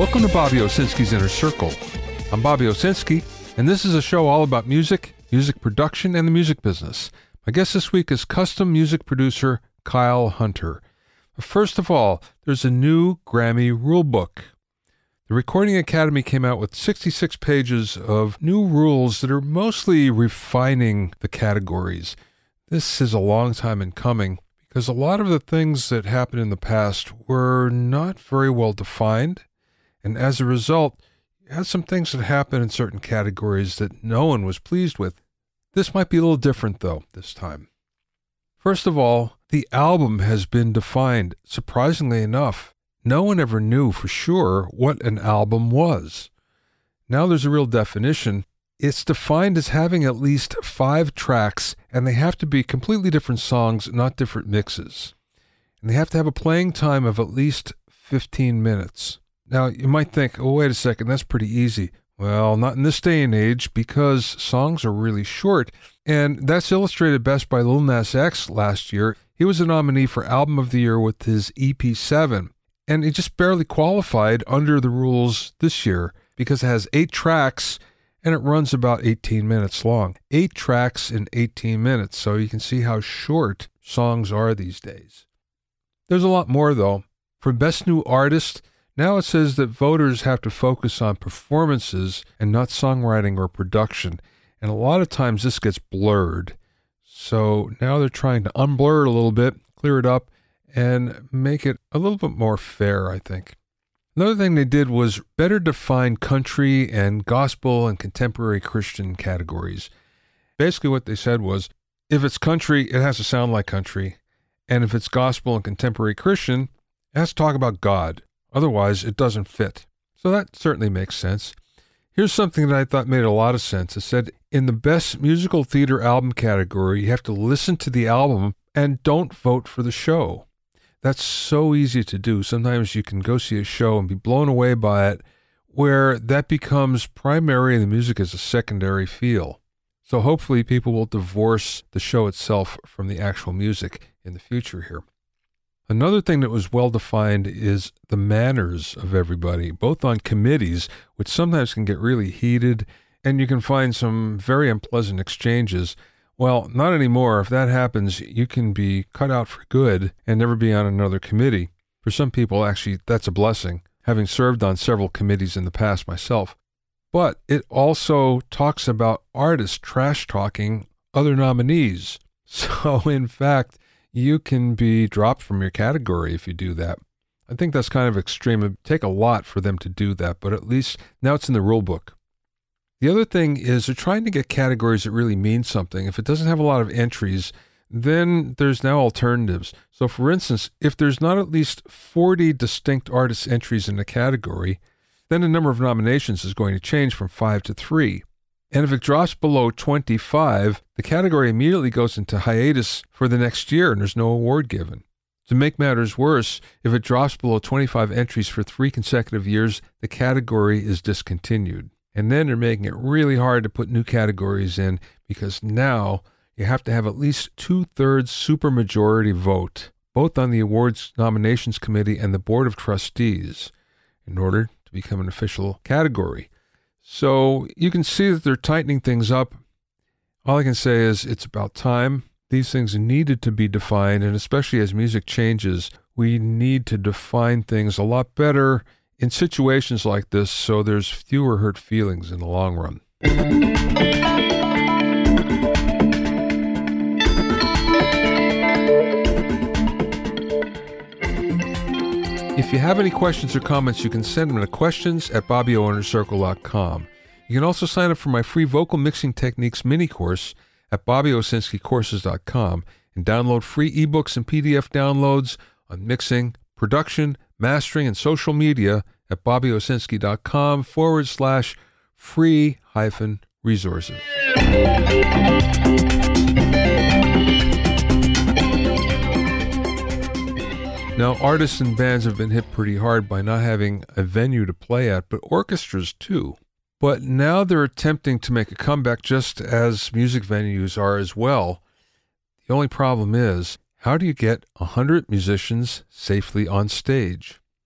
Welcome to Bobby Owsinski's Inner Circle. I'm Bobby Owsinski, and this is a show all about music, music production, and the music business. My guest this week is custom music producer Kyle Hunter. But first of all, there's a new Grammy rulebook. The Recording Academy came out with 66 pages of new rules that are mostly refining the categories. This is a long time in coming because a lot of the things that happened in the past were not very well defined. And as a result, you had some things that happened in certain categories that no one was pleased with. This might be a little different, though, this time. First of all, the album has been defined. Surprisingly enough, no one ever knew for sure what an album was. Now there's a real definition. It's defined as having at least 5 tracks, and they have to be completely different songs, not different mixes. And they have to have a playing time of at least 15 minutes. Now, you might think, oh, wait a second, that's pretty easy. Well, not in this day and age because songs are really short. And that's illustrated best by Lil Nas X last year. He was a nominee for Album of the Year with his EP7. And he just barely qualified under the rules this year because it has 8 tracks and it runs about 18 minutes long. 8 tracks in 18 minutes. So you can see how short songs are these days. There's a lot more, though. For Best New Artist, now it says that voters have to focus on performances and not songwriting or production. And a lot of times this gets blurred. So now they're trying to unblur it a little bit, clear it up, and make it a little bit more fair, I think. Another thing they did was better define country and gospel and contemporary Christian categories. Basically what they said was, if it's country, it has to sound like country. And if it's gospel and contemporary Christian, it has to talk about God. Otherwise, it doesn't fit. So that certainly makes sense. Here's something that I thought made a lot of sense. It said, in the Best Musical Theater Album category, you have to listen to the album and don't vote for the show. That's so easy to do. Sometimes you can go see a show and be blown away by it, where that becomes primary and the music is a secondary feel. So hopefully people will divorce the show itself from the actual music in the future here. Another thing that was well defined is the manners of everybody, both on committees, which sometimes can get really heated, and you can find some very unpleasant exchanges. Well, not anymore. If that happens, you can be cut out for good and never be on another committee. For some people, actually, that's a blessing, having served on several committees in the past myself. But it also talks about artists trash-talking other nominees. So, in fact, you can be dropped from your category if you do that. I think that's kind of extreme. It would take a lot for them to do that, but at least now it's in the rule book. The other thing is they're trying to get categories that really mean something. If it doesn't have a lot of entries, then there's now alternatives. So for instance, if there's not at least 40 distinct artist entries in a category, then the number of nominations is going to change from 5 to 3. And if it drops below 25, the category immediately goes into hiatus for the next year and there's no award given. To make matters worse, if it drops below 25 entries for 3 consecutive years, the category is discontinued. And then they're making it really hard to put new categories in because now you have to have at least 2/3 supermajority vote, both on the awards nominations committee and the board of trustees, in order to become an official category. So you can see that they're tightening things up. All I can say is it's about time. These things needed to be defined, and especially as music changes, we need to define things a lot better in situations like this so there's fewer hurt feelings in the long run. If you have any questions or comments, you can send them to questions@BobbyOInnerCircle.com. You can also sign up for my free vocal mixing techniques mini course at BobbyOwsinskiCourses.com and download free ebooks and PDF downloads on mixing, production, mastering, and social media at BobbyOwsinski.com/free-resources. Now, artists and bands have been hit pretty hard by not having a venue to play at, but orchestras too. But now they're attempting to make a comeback just as music venues are as well. The only problem is, how do you get 100 musicians safely on stage?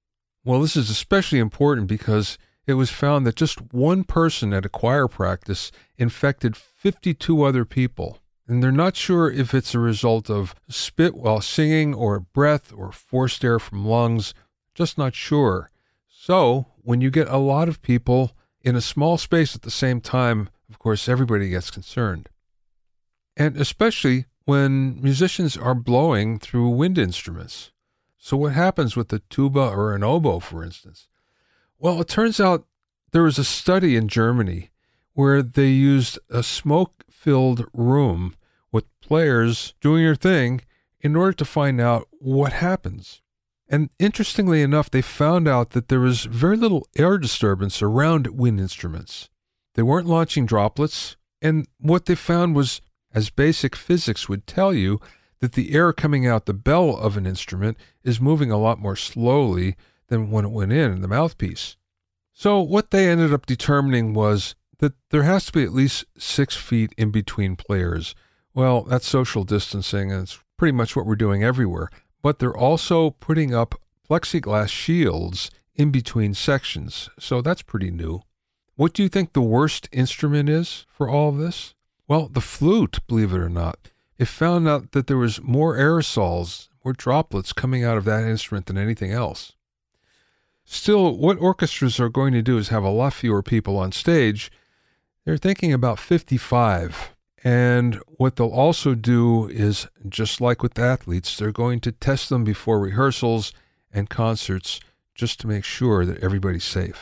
Well, this is especially important because it was found that just one person at a choir practice infected 52 other people. And they're not sure if it's a result of spit while singing or breath or forced air from lungs, just not sure. So when you get a lot of people in a small space at the same time, of course, everybody gets concerned. And especially when musicians are blowing through wind instruments. So what happens with the tuba or an oboe, for instance? Well, it turns out there was a study in Germany where they used a smoke-filled room with players doing their thing in order to find out what happens. And interestingly enough, they found out that there was very little air disturbance around wind instruments. They weren't launching droplets, and what they found was, as basic physics would tell you, that the air coming out the bell of an instrument is moving a lot more slowly than when it went in the mouthpiece. So what they ended up determining was that there has to be at least 6 feet in between players. Well, that's social distancing, and it's pretty much what we're doing everywhere. But they're also putting up plexiglass shields in between sections, so that's pretty new. What do you think the worst instrument is for all of this? Well, the flute, believe it or not. It found out that there was more aerosols, more droplets coming out of that instrument than anything else. Still, what orchestras are going to do is have a lot fewer people on stage. They're thinking about 55. And what they'll also do is, just like with athletes, they're going to test them before rehearsals and concerts just to make sure that everybody's safe.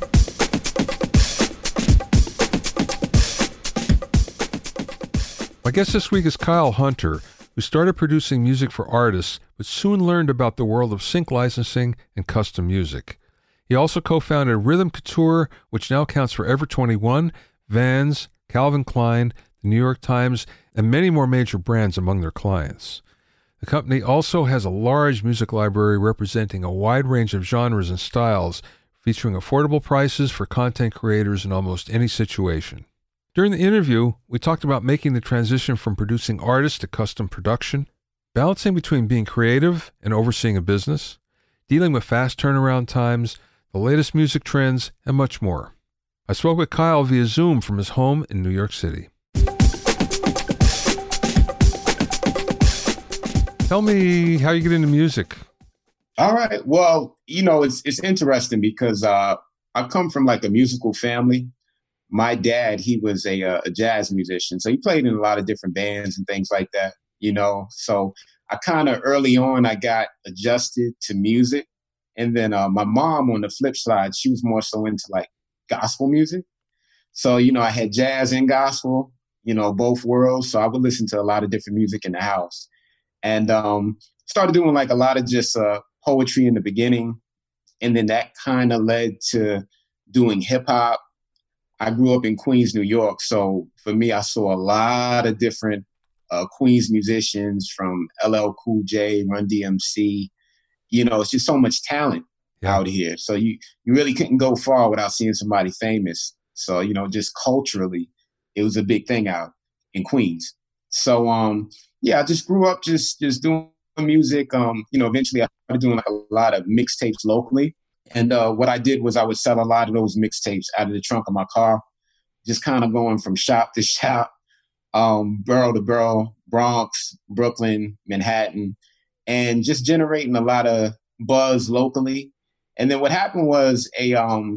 My guest this week is Kyle Hunter, who started producing music for artists, but soon learned about the world of sync licensing and custom music. He also co-founded Rhythm Couture, which now counts Forever 21, Vans, Calvin Klein, the New York Times, and many more major brands among their clients. The company also has a large music library representing a wide range of genres and styles, featuring affordable prices for content creators in almost any situation. During the interview, we talked about making the transition from producing artists to custom production, balancing between being creative and overseeing a business, dealing with fast turnaround times, the latest music trends, and much more. I spoke with Kyle via Zoom from his home in New York City. Tell me how you get into music. All right. Well, it's interesting because I come from like a musical family. My dad, he was a jazz musician, so he played in a lot of different bands and things like that, So I kind of early on, I got adjusted to music. And then my mom, on the flip side, she was more so into like gospel music. So, I had jazz and gospel, both worlds. So I would listen to a lot of different music in the house. And started doing like a lot of just poetry in the beginning. And then that kind of led to doing hip hop. I grew up in Queens, New York. So for me, I saw a lot of different Queens musicians, from LL Cool J, Run DMC. It's just so much talent out here. So you really couldn't go far without seeing somebody famous. So, just culturally, it was a big thing out in Queens. So, I just grew up just doing music. Eventually I started doing like a lot of mixtapes locally. And what I did was I would sell a lot of those mixtapes out of the trunk of my car, just kind of going from shop to shop, borough to borough, Bronx, Brooklyn, Manhattan, and just generating a lot of buzz locally. And then what happened was a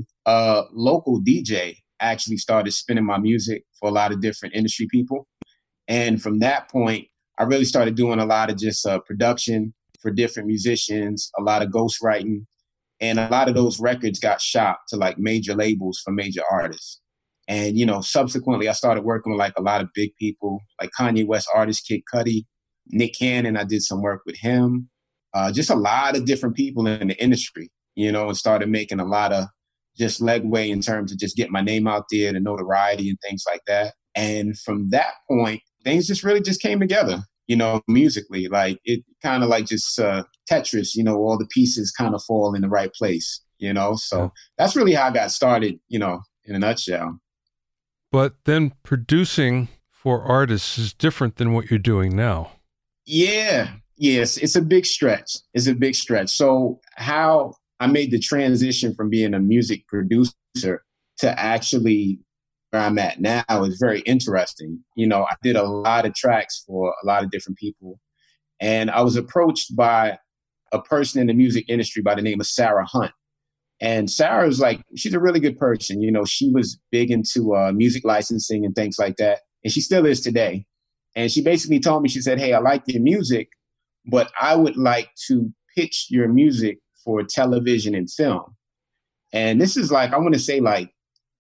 local DJ actually started spinning my music for a lot of different industry people. And from that point, I really started doing a lot of just production for different musicians, a lot of ghostwriting. And a lot of those records got shopped to like major labels for major artists. And, subsequently I started working with like a lot of big people, like Kanye West artist Kid Cudi, Nick Cannon. I did some work with him, just a lot of different people in the industry, and started making a lot of just legway in terms of just getting my name out there, the notoriety and things like that. And from that point, things just really just came together, musically. Like it kind of like just Tetris, all the pieces kind of fall in the right place, So that's really how I got started, in a nutshell. But then producing for artists is different than what you're doing now. Yeah. Yes. It's a big stretch. So how I made the transition from being a music producer to actually where I'm at now is very interesting. I did a lot of tracks for a lot of different people. And I was approached by a person in the music industry by the name of Sarah Hunt. And Sarah was like, she's a really good person. She was big into music licensing and things like that. And she still is today. And she basically told me, she said, hey, I like your music, but I would like to pitch your music for television and film. And this is like, I want to say like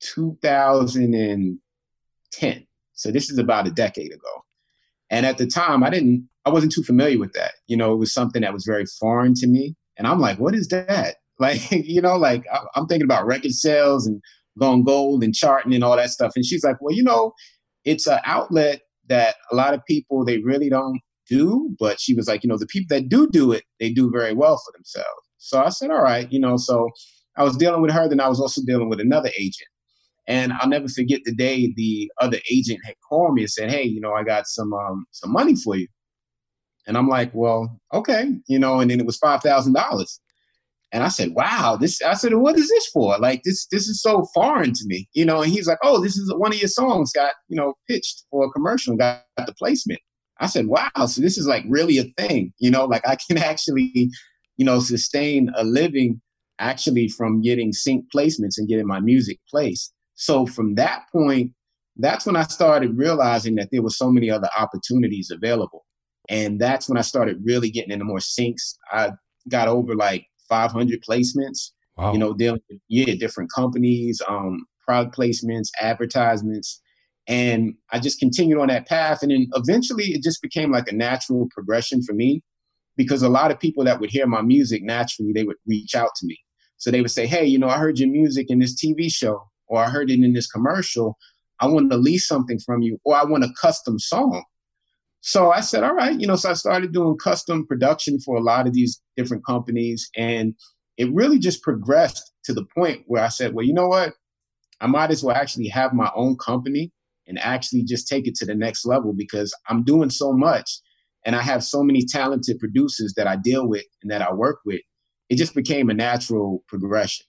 2010. So this is about a decade ago. And at the time, I wasn't too familiar with that. It was something that was very foreign to me. And I'm like, what is that? Like, I'm thinking about record sales and going gold and charting and all that stuff. And she's like, well, it's an outlet that a lot of people, they really don't do. But she was like, the people that do it, they do very well for themselves. So I said, all right, so I was dealing with her. Then I was also dealing with another agent. And I'll never forget the day the other agent had called me and said, hey, I got some money for you. And I'm like, well, okay, and then it was $5,000. And I said, wow, I said, what is this for? Like, this is so foreign to me, and he's like, oh, this is one of your songs got, pitched for a commercial and got the placement. I said, wow, so this is like really a thing, like I can actually, sustain a living actually from getting sync placements and getting my music placed. So from that point, that's when I started realizing that there were so many other opportunities available. And that's when I started really getting into more syncs. I got over like 500 placements, Wow. Dealing with different companies, product placements, advertisements. And I just continued on that path. And then eventually it just became like a natural progression for me because a lot of people that would hear my music naturally, they would reach out to me. So they would say, hey, I heard your music in this TV show, or I heard it in this commercial. I want to lease something from you, or I want a custom song. So I said, all right, so I started doing custom production for a lot of these different companies. And it really just progressed to the point where I said, well, you know what? I might as well actually have my own company and actually just take it to the next level because I'm doing so much and I have so many talented producers that I deal with and that I work with. It just became a natural progression,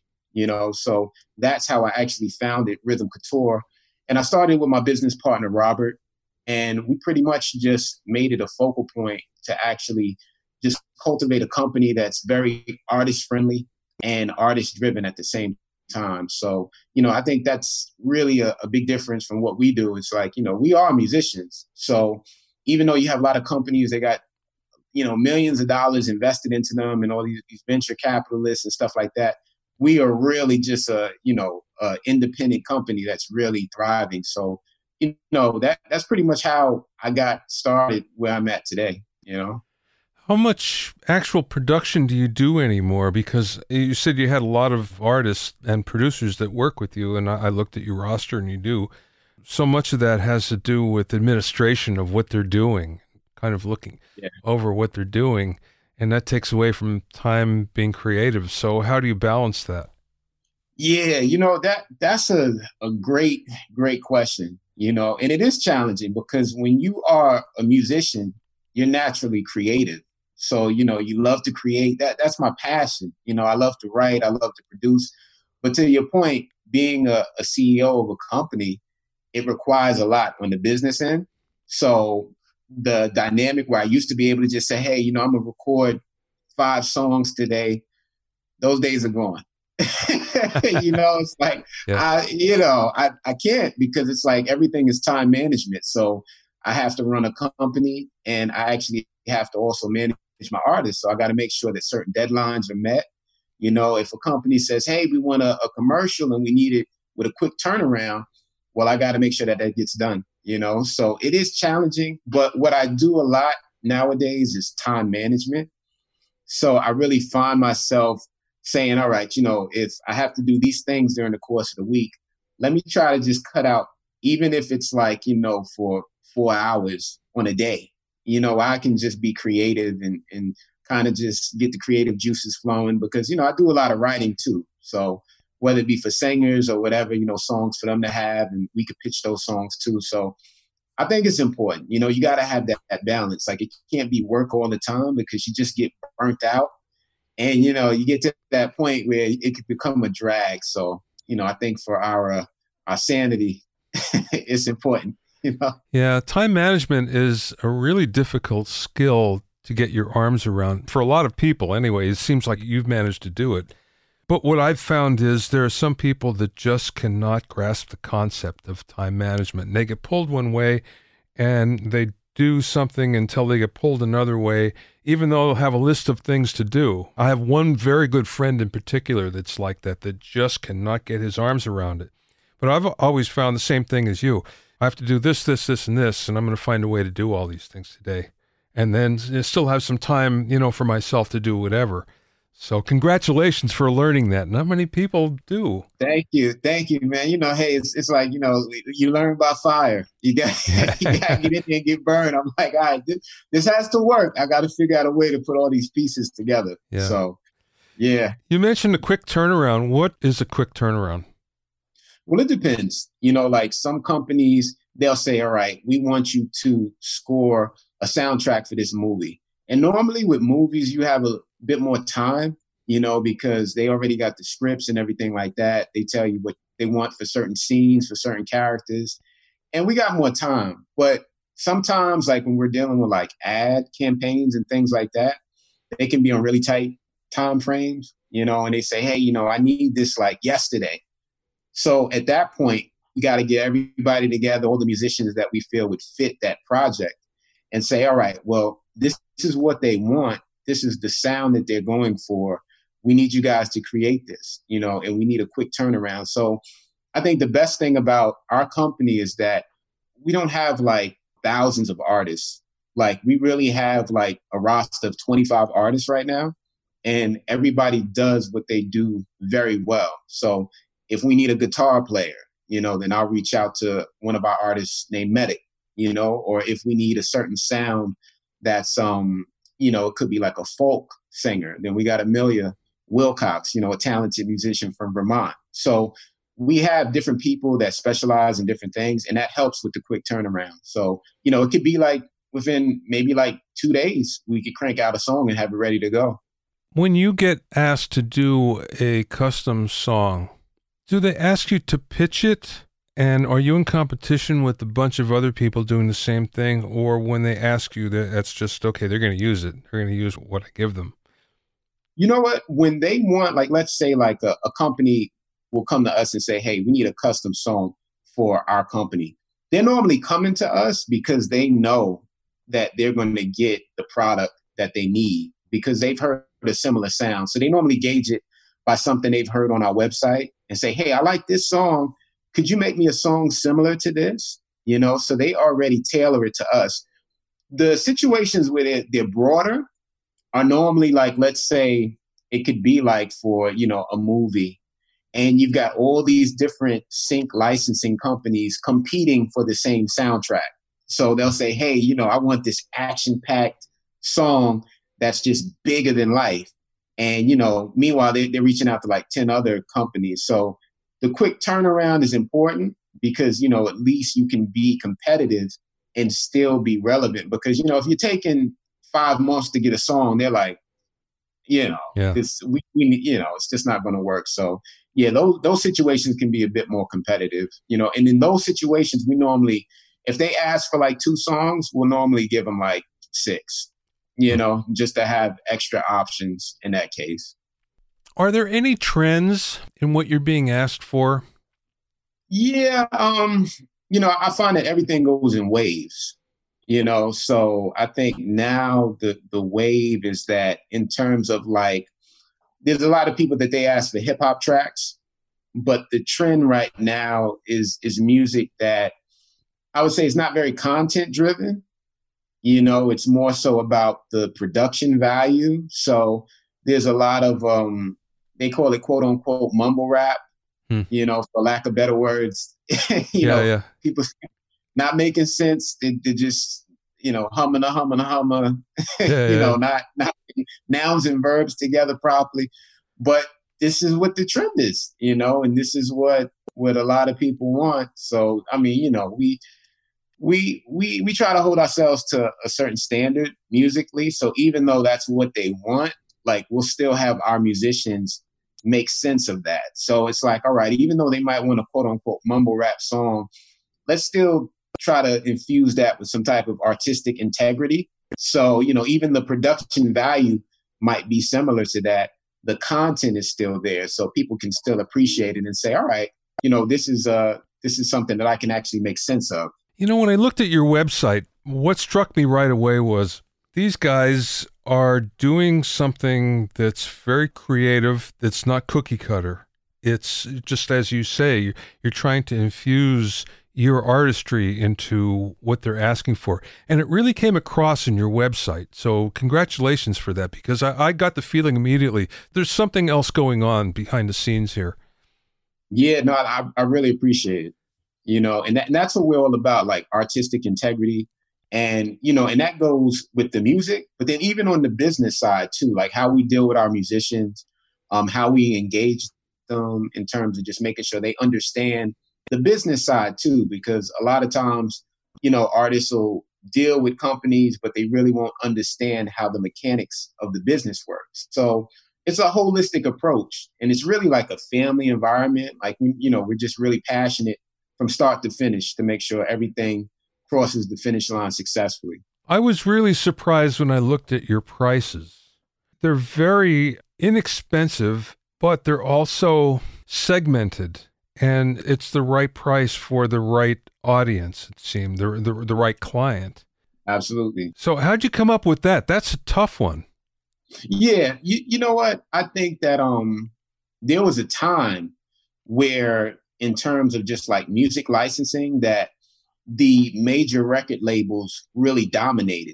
So that's how I actually founded Rhythm Couture. And I started with my business partner, Robert. And we pretty much just made it a focal point to actually just cultivate a company that's very artist friendly and artist driven at the same time. So, I think that's really a big difference from what we do. It's like, we are musicians. So even though you have a lot of companies, they got, millions of dollars invested into them and all these venture capitalists and stuff like that, we are really just a independent company that's really thriving. So, that's pretty much how I got started where I'm at today, How much actual production do you do anymore? Because you said you had a lot of artists and producers that work with you, and I looked at your roster, and you do. So much of that has to do with administration of what they're doing, kind of looking over what they're doing, and that takes away from time being creative. So how do you balance that? Yeah, that's a great question, and it is challenging because when you are a musician, you're naturally creative. So, you love to create. That's my passion. I love to write, I love to produce. But to your point, being a CEO of a company, it requires a lot on the business end. So the dynamic where I used to be able to just say, hey, I'm gonna record 5 songs today, those days are gone. It's like, Yeah. I can't because it's like everything is time management. So I have to run a company and I actually have to also manage my artists. So I got to make sure that certain deadlines are met. If a company says, hey, we want a commercial and we need it with a quick turnaround, well, I got to make sure that gets done, So it is challenging. But what I do a lot nowadays is time management. So I really find myself saying, all right, if I have to do these things during the course of the week, let me try to just cut out, even if it's like, for 4 hours on a day, I can just be creative and kind of just get the creative juices flowing because, I do a lot of writing too. So whether it be for singers or whatever, songs for them to have, and we could pitch those songs too. So I think it's important. You got to have that balance. Like it can't be work all the time because you just get burnt out. And, you get to that point where it could become a drag. So, I think for our sanity, it's important. Yeah, time management is a really difficult skill to get your arms around for a lot of people anyway. It seems like you've managed to do it. But what I've found is there are some people that just cannot grasp the concept of time management. And they get pulled one way and they do something until they get pulled another way, even though they'll have a list of things to do. I have one very good friend in particular that's like that just cannot get his arms around it. But I've always found the same thing as you. I have to do this, this, this, and this, and I'm going to find a way to do all these things today. And then still have some time, for myself to do whatever. So congratulations for learning that. Not many people do. Thank you, man. Hey, it's like you learn by fire. You got you got to get in there and get burned. I'm like, all right, this has to work. I got to figure out a way to put all these pieces together. Yeah. So, yeah. You mentioned a quick turnaround. What is a quick turnaround? Well, it depends. Like some companies, they'll say, all right, we want you to score a soundtrack for this movie. And normally with movies, you have a bit more time, because they already got the scripts and everything like that. They tell you what they want for certain scenes, for certain characters. And we got more time. But sometimes, like when we're dealing with like ad campaigns and things like that, they can be on really tight time frames, and they say, hey, I need this like yesterday. So at that point, we got to get everybody together, all the musicians that we feel would fit that project, and say, all right, well, this is what they want. This is the sound that they're going for. We need you guys to create this, and we need a quick turnaround. So I think the best thing about our company is that we don't have like thousands of artists. Like we really have like a roster of 25 artists right now, and everybody does what they do very well. So if we need a guitar player, then I'll reach out to one of our artists named Medic, or if we need a certain sound that's, it could be like a folk singer, then we got Amelia Wilcox, a talented musician from Vermont. So we have different people that specialize in different things, and that helps with the quick turnaround. So, it could be like within maybe like 2 days, we could crank out a song and have it ready to go. When you get asked to do a custom song, do they ask you to pitch it? And are you in competition with a bunch of other people doing the same thing? Or when they ask you, that's just, okay, they're going to use it. They're going to use what I give them. You know what? When they want, like, let's say like a company will come to us and say, hey, we need a custom song for our company. They're normally coming to us because they know that they're going to get the product that they need because they've heard a similar sound. So they normally gauge it by something they've heard on our website and say, hey, I like this song. Could you make me a song similar to this? So they already tailor it to us. The situations where they're broader are normally like, let's say it could be like for, a movie, and you've got all these different sync licensing companies competing for the same soundtrack. So they'll say, hey, I want this action-packed song that's just bigger than life. And, meanwhile, they're reaching out to like 10 other companies. So the quick turnaround is important because, at least you can be competitive and still be relevant. Because, if you're taking 5 months to get a song, they're like, it's just not going to work. So, yeah, those situations can be a bit more competitive, and in those situations, we normally, if they ask for like 2 songs, we'll normally give them like 6, just to have extra options in that case. Are there any trends in what you're being asked for? Yeah. I find that everything goes in waves, so I think now the wave is that in terms of like, there's a lot of people that they ask for hip hop tracks, but the trend right now is music that I would say is not very content driven. It's more so about the production value. So there's a lot of, they call it quote unquote mumble rap, for lack of better words, people not making sense. They're just, humming, not nouns and verbs together properly. But this is what the trend is, and this is what a lot of people want. So, I mean, we try to hold ourselves to a certain standard musically. So even though that's what they want, like we'll still have our musicians make sense of that. So it's like, all right, even though they might want a quote unquote mumble rap song, let's still try to infuse that with some type of artistic integrity. So, even the production value might be similar to that. The content is still there, so people can still appreciate it and say, all right, this is something that I can actually make sense of. When I looked at your website, what struck me right away was these guys are doing something that's very creative, that's not cookie cutter. It's just, as you say, you're trying to infuse your artistry into what they're asking for. And it really came across in your website. So congratulations for that, because I got the feeling immediately there's something else going on behind the scenes here. Yeah, no, I really appreciate it. And that's what we're all about, like artistic integrity. And, and that goes with the music, but then even on the business side too, like how we deal with our musicians, how we engage them in terms of just making sure they understand the business side too, because a lot of times, artists will deal with companies, but they really won't understand how the mechanics of the business works. So it's a holistic approach, and it's really like a family environment. Like, we're just really passionate from start to finish to make sure everything crosses the finish line successfully. I was really surprised when I looked at your prices. They're very inexpensive, but they're also segmented, and it's the right price for the right audience, it seemed, the right client. Absolutely. So how'd you come up with that? That's a tough one. Yeah, you know what? I think that there was a time where, in terms of just like music licensing, that the major record labels really dominated.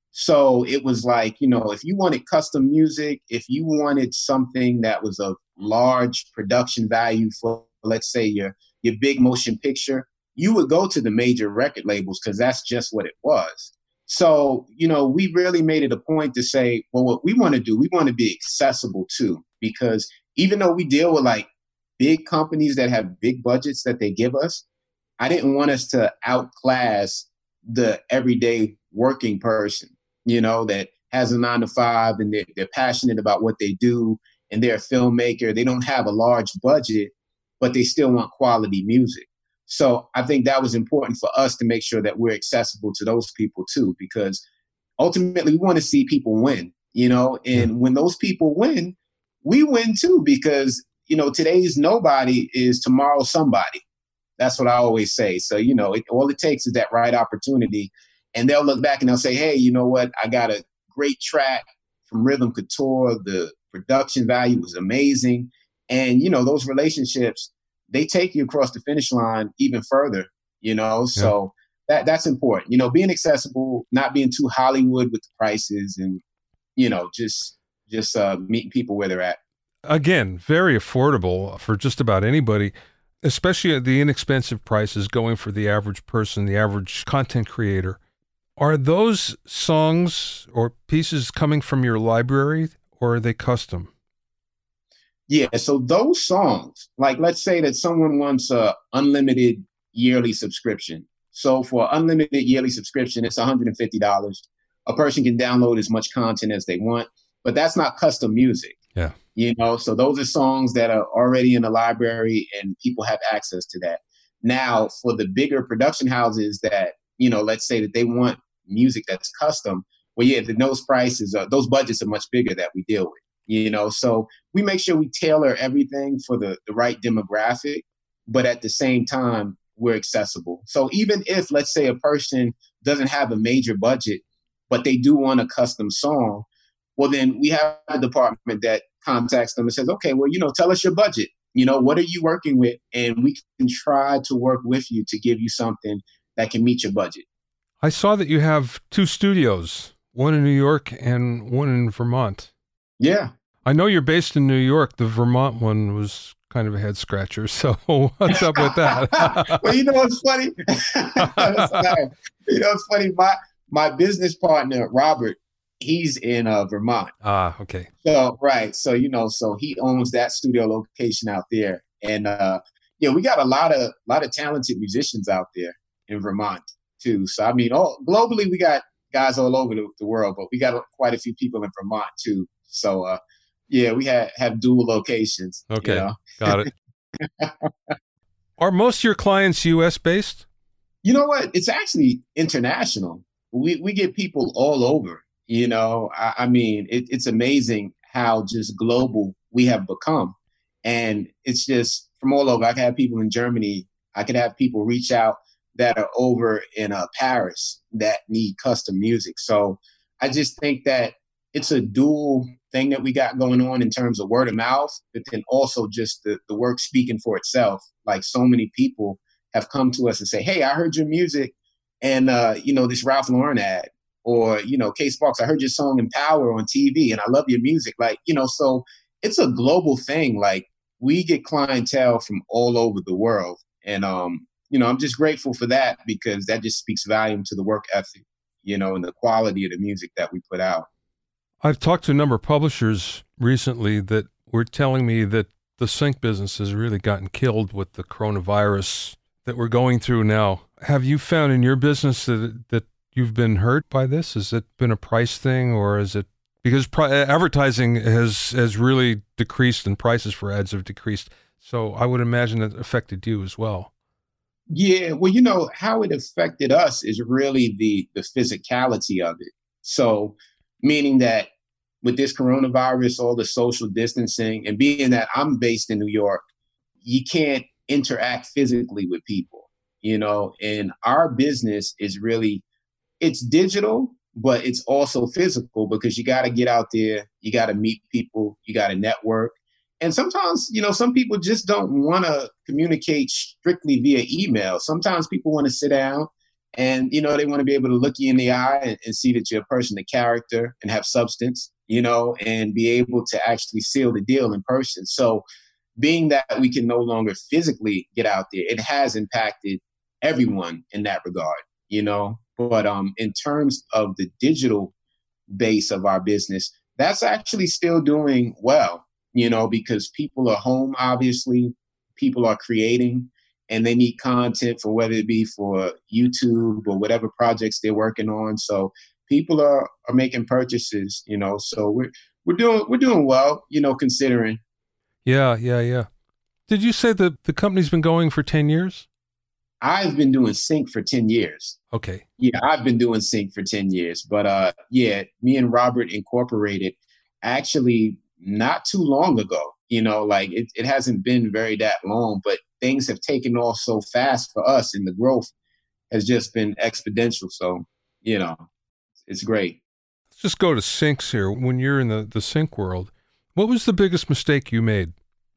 So it was like, if you wanted custom music, if you wanted something that was of large production value for, let's say, your big motion picture, you would go to the major record labels because that's just what it was. So, we really made it a point to say, well, what we want to do, we want to be accessible too, because even though we deal with like big companies that have big budgets that they give us, I didn't want us to outclass the everyday working person, that has a 9 to 5 and they're passionate about what they do and they're a filmmaker. They don't have a large budget, but they still want quality music. So I think that was important for us to make sure that we're accessible to those people too, because ultimately we want to see people win, and when those people win, we win too, because, today's nobody is tomorrow's somebody. That's what I always say. So, all it takes is that right opportunity, and they'll look back and they'll say, hey, you know what? I got a great track from Rhythm Couture. The production value was amazing. And, those relationships, they take you across the finish line even further, so that's important, being accessible, not being too Hollywood with the prices, and, just meeting people where they're at. Again, very affordable for just about anybody, especially at the inexpensive prices going for the average person, the average content creator. Are those songs or pieces coming from your library, or are they custom? Yeah, so those songs, like let's say that someone wants a unlimited yearly subscription. So for unlimited yearly subscription, it's $150. A person can download as much content as they want, but that's not custom music. Yeah. So those are songs that are already in the library and people have access to that. Now, for the bigger production houses that, let's say that they want music that's custom, well, yeah, those budgets are much bigger that we deal with. So we make sure we tailor everything for the right demographic, but at the same time, we're accessible. So even if, let's say, a person doesn't have a major budget, but they do want a custom song, well, then we have a department that contacts them and says, okay, well, tell us your budget. What are you working with? And we can try to work with you to give you something that can meet your budget. I saw that you have 2 studios, one in New York and one in Vermont. Yeah. I know you're based in New York. The Vermont one was kind of a head scratcher. So what's up with that? Well, what's funny? It's funny. My business partner, Robert, he's in Vermont. Ah, okay. So, right. So, so he owns that studio location out there. And, we got a lot of talented musicians out there in Vermont too. So, I mean, globally, we got guys all over the world, but we got quite a few people in Vermont too So yeah, we have dual locations, you Okay, know. got it. Are most of your clients U.S. based? You know what? It's actually international. We get people all over. You know, I mean, it's amazing how just global we have become, and it's just from all over. I could have people in Germany. I could have people reach out that are over in Paris that need custom music. So I just think that it's a dual thing that we got going on in terms of word of mouth, but then also just the work speaking for itself. Like so many people have come to us and say, "Hey, I heard your music, and this Ralph Lauren ad, or K Sparks, I heard your song Empower on TV, and I love your music." Like, so it's a global thing. Like we get clientele from all over the world, and I'm just grateful for that because that just speaks volume to the work ethic, and the quality of the music that we put out. I've talked to a number of publishers recently that were telling me that the sync business has really gotten killed with the coronavirus that we're going through now. Have you found in your business that you've been hurt by this? Has it been a price thing, or is it because advertising has really decreased and prices for ads have decreased? So I would imagine it affected you as well. Yeah, well, how it affected us is really the physicality of it. So, meaning that with this coronavirus, all the social distancing, and being that I'm based in New York, you can't interact physically with people, and our business is really, it's digital, but it's also physical because you got to get out there, you got to meet people, you got to network. And sometimes, some people just don't want to communicate strictly via email. Sometimes people want to sit down and, they want to be able to look you in the eye and see that you're a person of character and have substance, and be able to actually seal the deal in person. So being that we can no longer physically get out there, it has impacted everyone in that regard, But in terms of the digital base of our business, that's actually still doing well, because people are home, obviously, people are creating and they need content for whether it be for YouTube or whatever projects they're working on. So people are making purchases, so we're doing well, considering. Yeah, yeah, yeah. Did you say that the company's been going for 10 years? I've been doing sync for 10 years. Okay. Yeah, I've been doing sync for 10 years. But yeah, me and Robert incorporated actually not too long ago. Like it hasn't been very that long, but things have taken off so fast for us and the growth has just been exponential. So, it's great. Let's just go to syncs here. When you're in the sync world, what was the biggest mistake you made?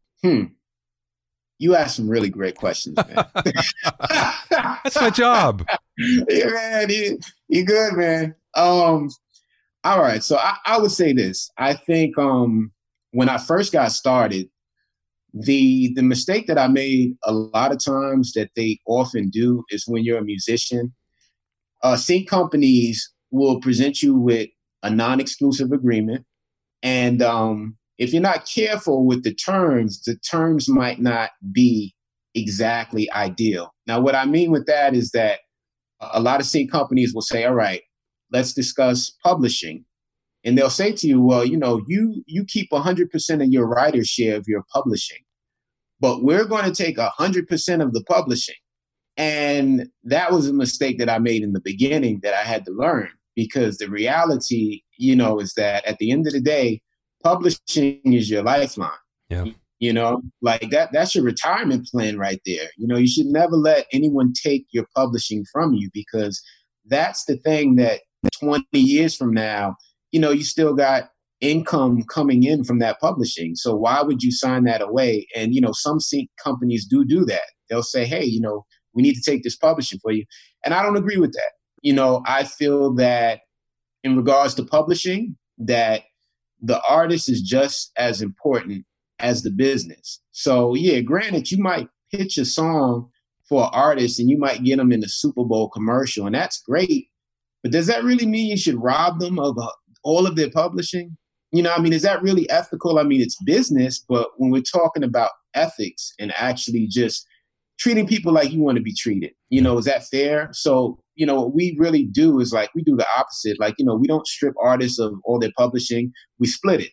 You asked some really great questions, man. That's my job. Yeah, man, you good, man. All right. So I would say this. I think when I first got started, the mistake that I made a lot of times that they often do is when you're a musician, sync companies will present you with a non-exclusive agreement. And if you're not careful with the terms might not be exactly ideal. Now, what I mean with that is that a lot of sync companies will say, all right, let's discuss publishing. And they'll say to you, well, you keep 100% of your writer's share of your publishing, but we're going to take 100% of the publishing. And that was a mistake that I made in the beginning that I had to learn, because the reality, is that at the end of the day, publishing is your lifeline. Yeah. Like that's your retirement plan right there. You should never let anyone take your publishing from you, because that's the thing that 20 years from now, you still got income coming in from that publishing. So why would you sign that away? And, some sync companies do that. They'll say, hey, we need to take this publishing for you. And I don't agree with that. I feel that in regards to publishing, that the artist is just as important as the business. So yeah, granted, you might pitch a song for an artist and you might get them in the Super Bowl commercial, and that's great. But does that really mean you should rob them of all of their publishing? Is that really ethical? It's business, but when we're talking about ethics and actually just treating people like you want to be treated, is that fair? So, what we really do is like, we do the opposite. Like, we don't strip artists of all their publishing. We split it.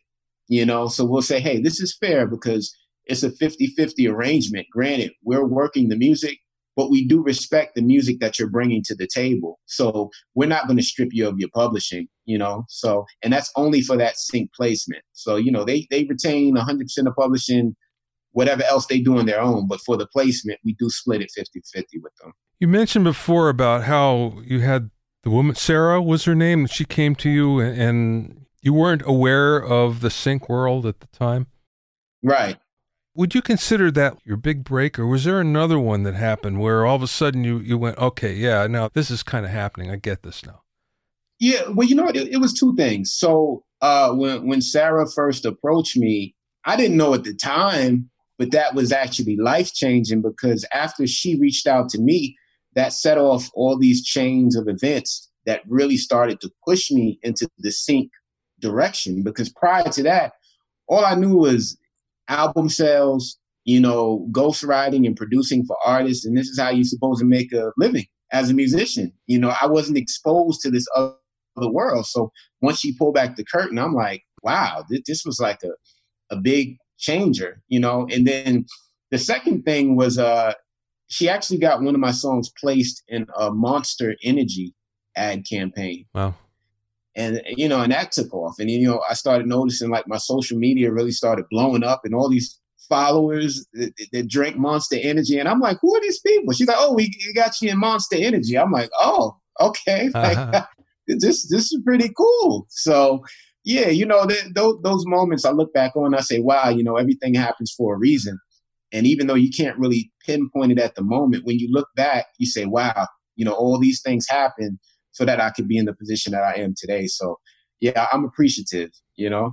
So we'll say, hey, this is fair because it's a 50-50 arrangement. Granted, we're working the music, but we do respect the music that you're bringing to the table. So we're not going to strip you of your publishing. So, and that's only for that sync placement. So, they retain 100% of publishing, whatever else they do on their own. But for the placement, we do split it 50-50 with them. You mentioned before about how you had the woman, Sarah was her name, and she came to you and you weren't aware of the sync world at the time. Right. Would you consider that your big break, or was there another one that happened where all of a sudden you went, okay, yeah, now this is kind of happening. I get this now. Yeah, well, it was two things. So when Sarah first approached me, I didn't know at the time, but that was actually life-changing because after she reached out to me, that set off all these chains of events that really started to push me into the sync direction. Because prior to that, all I knew was album sales, ghostwriting and producing for artists. And this is how you're supposed to make a living as a musician. I wasn't exposed to this other world. So once she pulled back the curtain, I'm like, wow, this was like a big changer, And then the second thing was she actually got one of my songs placed in a Monster Energy ad campaign. Wow. And, and that took off. And, I started noticing like my social media really started blowing up and all these followers that drink Monster Energy. And I'm like, who are these people? She's like, oh, we got you in Monster Energy. I'm like, oh, okay. Like, this is pretty cool. So, yeah, those moments I look back on, I say, wow, everything happens for a reason. And even though you can't really pinpoint it at the moment, when you look back, you say, wow, all these things happen so that I could be in the position that I am today. So, yeah, I'm appreciative, Yeah,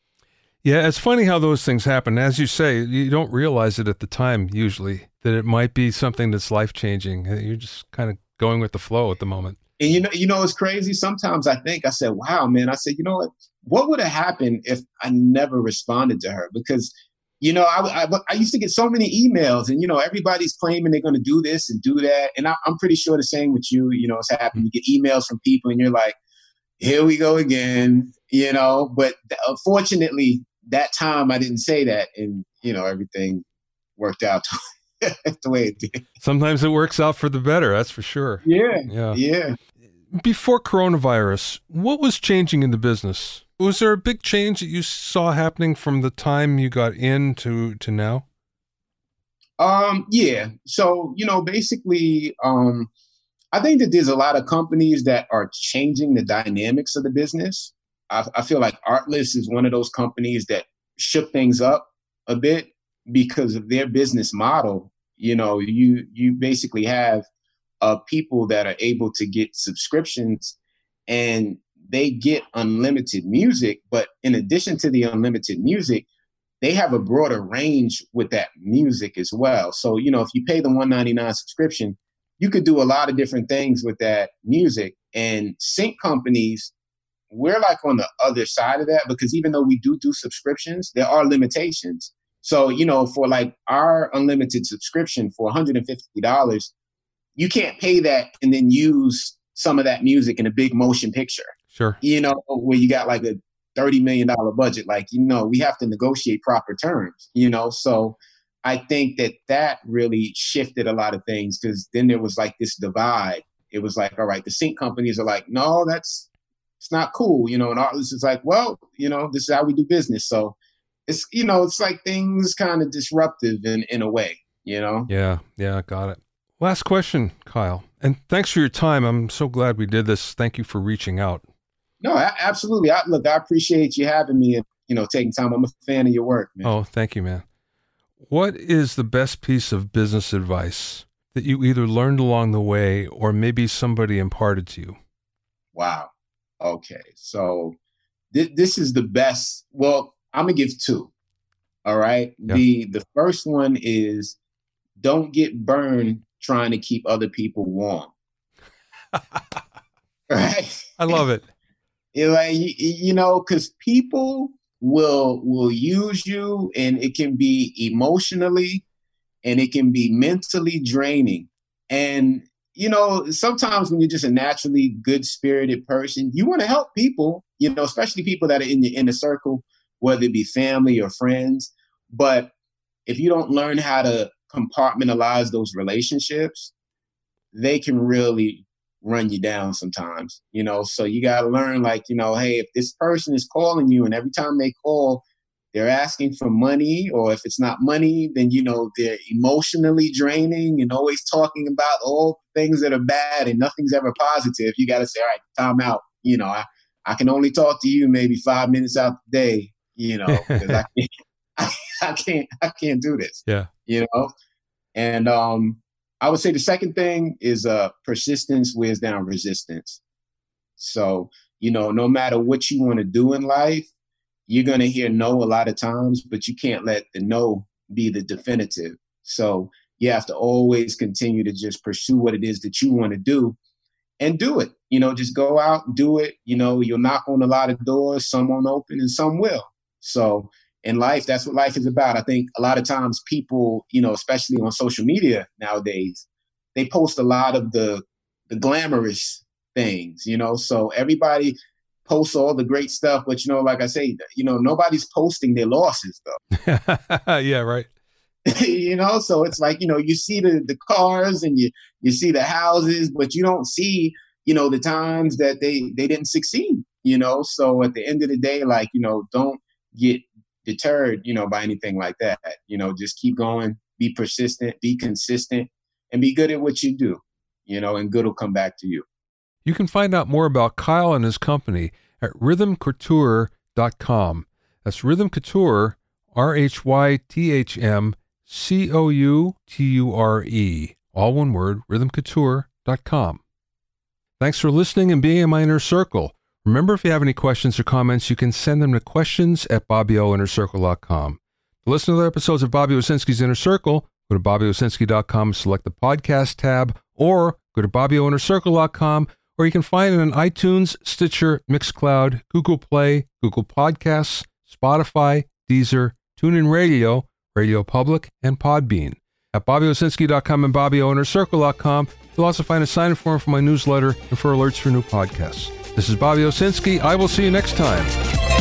it's funny how those things happen. As you say, you don't realize it at the time, usually, that it might be something that's life-changing. You're just kind of going with the flow at the moment. And, it's crazy. Sometimes I said, wow, man, I said, what would have happened if I never responded to her? Because, I used to get so many emails and, everybody's claiming they're going to do this and do that. And I'm pretty sure the same with you, it's happening. You get emails from people and you're like, here we go again, but unfortunately that time I didn't say that and, everything worked out the way it did. Sometimes it works out for the better. That's for sure. Yeah. Before coronavirus, what was changing in the business? Was there a big change that you saw happening from the time you got in to now? Yeah. So, basically, I think that there's a lot of companies that are changing the dynamics of the business. I feel like Artlist is one of those companies that shook things up a bit because of their business model. You basically have people that are able to get subscriptions and they get unlimited music. But in addition to the unlimited music, they have a broader range with that music as well. So, if you pay the $199 subscription, you could do a lot of different things with that music. And sync companies, we're like on the other side of that because even though we do subscriptions, there are limitations. So, for like our unlimited subscription for $150, you can't pay that and then use some of that music in a big motion picture. Sure. Where you got like a $30 million budget, like, we have to negotiate proper terms, So I think that really shifted a lot of things because then there was like this divide. It was like, all right, the sync companies are like, no, it's not cool, and Artlist is like, well, this is how we do business. So it's, it's like things kind of disruptive in a way, Yeah, got it. Last question, Kyle. And thanks for your time. I'm so glad we did this. Thank you for reaching out. No, absolutely. I appreciate you having me and, taking time. I'm a fan of your work, man. Oh, thank you, man. What is the best piece of business advice that you either learned along the way or maybe somebody imparted to you? Wow. Okay. So this is the best. Well, I'm going to give two. All right. Yeah. The first one is don't get burned trying to keep other people warm. Right. I love it. Like, because people will use you and it can be emotionally and it can be mentally draining. And, sometimes when you're just a naturally good spirited person, you want to help people, especially people that are in your inner circle. whether it be family or friends. But if you don't learn how to compartmentalize those relationships, they can really run you down sometimes, so you got to learn, like, hey, if this person is calling you and every time they call, they're asking for money, or if it's not money, then, they're emotionally draining and always talking about all things that are bad and nothing's ever positive. You got to say, all right, time out. I can only talk to you maybe 5 minutes out the day, because I can't do this. Yeah. And I would say the second thing is persistence wears down resistance. So, no matter what you want to do in life, you're going to hear no a lot of times, but you can't let the no be the definitive. So you have to always continue to just pursue what it is that you want to do and do it. Just go out and do it. You'll knock on a lot of doors, some won't open and some will. So in life, that's what life is about. I think a lot of times people, especially on social media nowadays, they post a lot of the glamorous things, so everybody posts all the great stuff. But, like I say, nobody's posting their losses, though. Yeah, right. So it's like, you see the cars and you see the houses, but you don't see, the times that they didn't succeed, So at the end of the day, like, don't get deterred, by anything like that. Just keep going, be persistent, be consistent, and be good at what you do, and good will come back to you. You can find out more about Kyle and his company at rhythmcouture.com. That's Rhythm Couture, RhythmCouture, all one word, rhythmcouture.com. Thanks for listening and being in my inner circle. Remember, if you have any questions or comments, you can send them to questions@BobbyOInnerCircle.com. To listen to other episodes of Bobby Owsinski's Inner Circle, go to BobbyOwsinski.com and select the podcast tab, or go to BobbyOInnerCircle.com, or you can find it on iTunes, Stitcher, Mixcloud, Google Play, Google Podcasts, Spotify, Deezer, TuneIn Radio, Radio Public, and Podbean. At BobbyOwsinski.com and BobbyOInnerCircle.com, you'll also find a sign-in form for my newsletter and for alerts for new podcasts. This is Bobby Owsinski. I will see you next time.